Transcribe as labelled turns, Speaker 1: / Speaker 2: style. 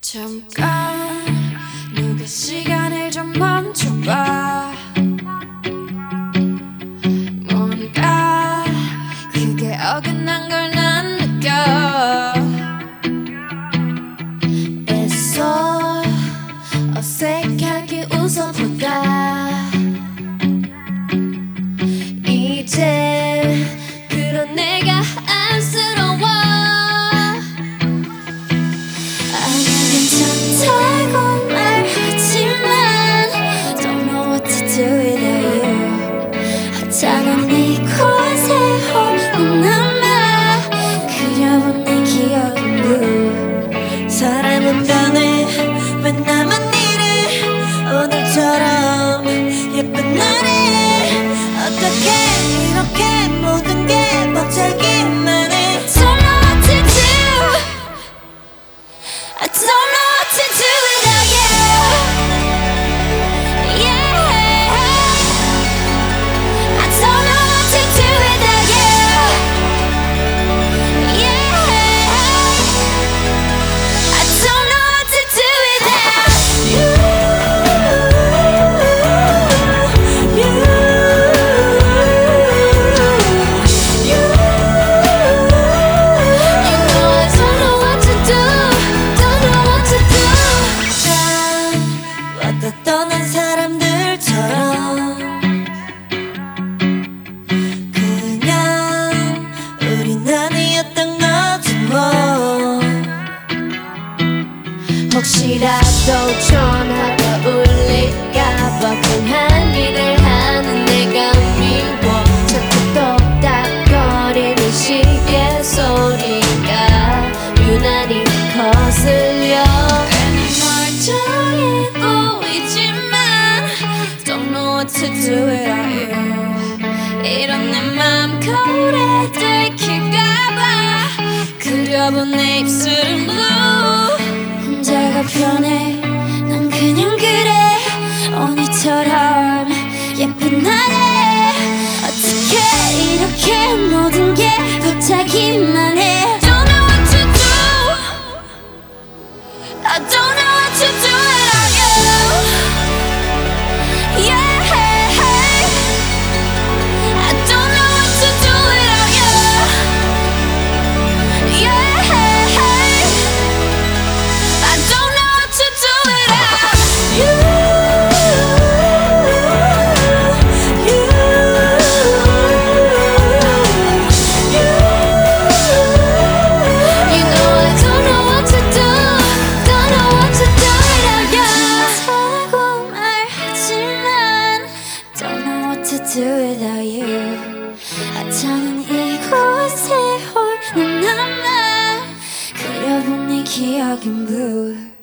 Speaker 1: 잠깐 누가 시간을 좀 멈춰봐. 뭔가 그게 어긋난 걸 난 느껴. 애써 어색하게 웃어보다 이제 그런 내가 안쓰러워. 괜찮다고 말하지만 Don't know what to do without you. 하찮은 이곳에 홀로 남아 그려본 네 기억은 blue.
Speaker 2: 사람은 변해 왜 나만 이래 오늘처럼 예쁜 날에 어떻게 이렇게 모든 게 벅차기만 해.
Speaker 1: Don't know what to do. I don't know what to do without you. Yeah, I don't know what to do without you. Yeah, I don't know what to do without you. You know I don't know what to do. Don't know what to do.
Speaker 2: 참 왔다 떠난 사람들처럼 그냥 우린 아니었던 거지 뭐.
Speaker 1: 혹시라도 전화가 울릴까봐 괜한 일을 하는 내가 미워. 자꾸 똑딱거리는 시계 소리가 유난히 거슬려. 괜히 멀쩡해 보이지만 Don't know what to do without you. 이런 내 맘 거울에 들킬까봐 그려본 내 입술은 blue. 혼자가 편해 난 그냥 그래 오늘처럼 예쁜 날에 어떻게 이렇게 모든 게 벅차기만 해. Don't know what to do. I don't know what to do without you. Yeah, I don't know what to do without you. Yeah, I don't know what to do without you. You know I don't know what to do. Don't know what to do without you. 하고 말하지만 Don't know what to do without you. 하찮은 이곳에 홀로 남아 그려본 네 기억은 blue.